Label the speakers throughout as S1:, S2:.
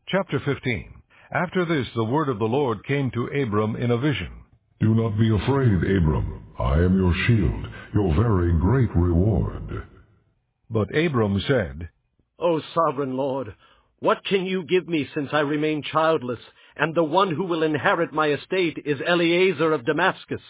S1: Chapter 15. After this the word of the Lord came to Abram in a vision.
S2: Do not be afraid, Abram. I am your shield, your very great reward.
S1: But Abram said,
S3: O sovereign Lord, what can you give me since I remain childless, and the one who will inherit my estate is Eliezer of Damascus?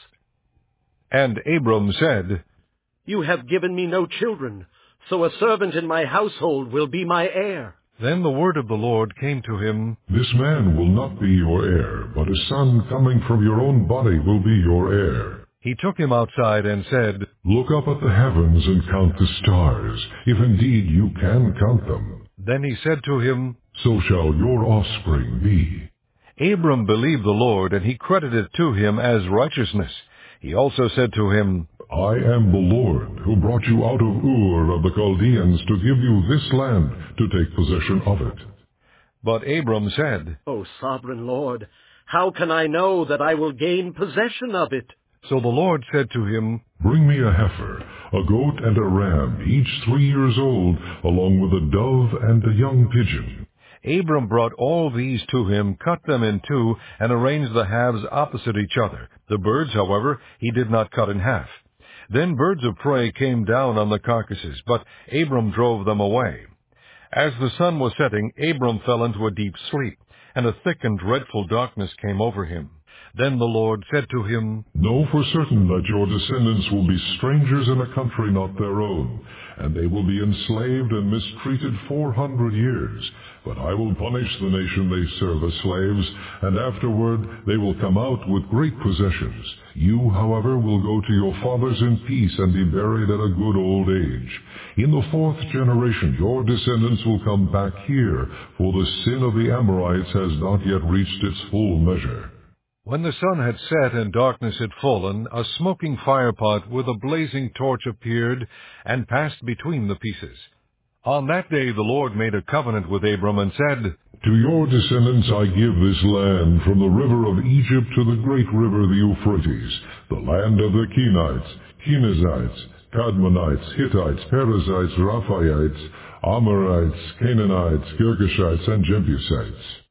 S1: And Abram said,
S3: You have given me no children, so a servant in my household will be my heir.
S1: Then the word of the Lord came to him,
S2: This man will not be your heir, but a son coming from your own body will be your heir.
S1: He took him outside and said,
S2: Look up at the heavens and count the stars, if indeed you can count them.
S1: Then he said to him,
S2: So shall your offspring be.
S1: Abram believed the Lord, and he credited to him as righteousness. He also said to him,
S2: I am the Lord, who brought you out of Ur of the Chaldeans to give you this land to take possession of it.
S1: But Abram said,
S3: O sovereign Lord, how can I know that I will gain possession of it?
S1: So the Lord said to him,
S2: Bring me a heifer, a goat and a ram, each 3 years old, along with a dove and a young pigeon.
S1: Abram brought all these to him, cut them in two, and arranged the halves opposite each other. The birds, however, he did not cut in half. Then birds of prey came down on the carcasses, but Abram drove them away. As the sun was setting, Abram fell into a deep sleep, and a thick and dreadful darkness came over him. Then the Lord said to him,
S2: Know for certain that your descendants will be strangers in a country not their own, and they will be enslaved and mistreated 400 years. But I will punish the nation they serve as slaves, and afterward they will come out with great possessions. You, however, will go to your fathers in peace and be buried at a good old age. In the 4th generation your descendants will come back here, for the sin of the Amorites has not yet reached its full measure.
S1: When the sun had set and darkness had fallen, a smoking firepot with a blazing torch appeared and passed between the pieces. On that day the Lord made a covenant with Abram and said,
S2: To your descendants I give this land, from the river of Egypt to the great river the Euphrates, the land of the Kenites, Kenizzites, Kadmonites, Hittites, Perizzites, Rephaites, Amorites, Canaanites, Girgashites, and Jebusites.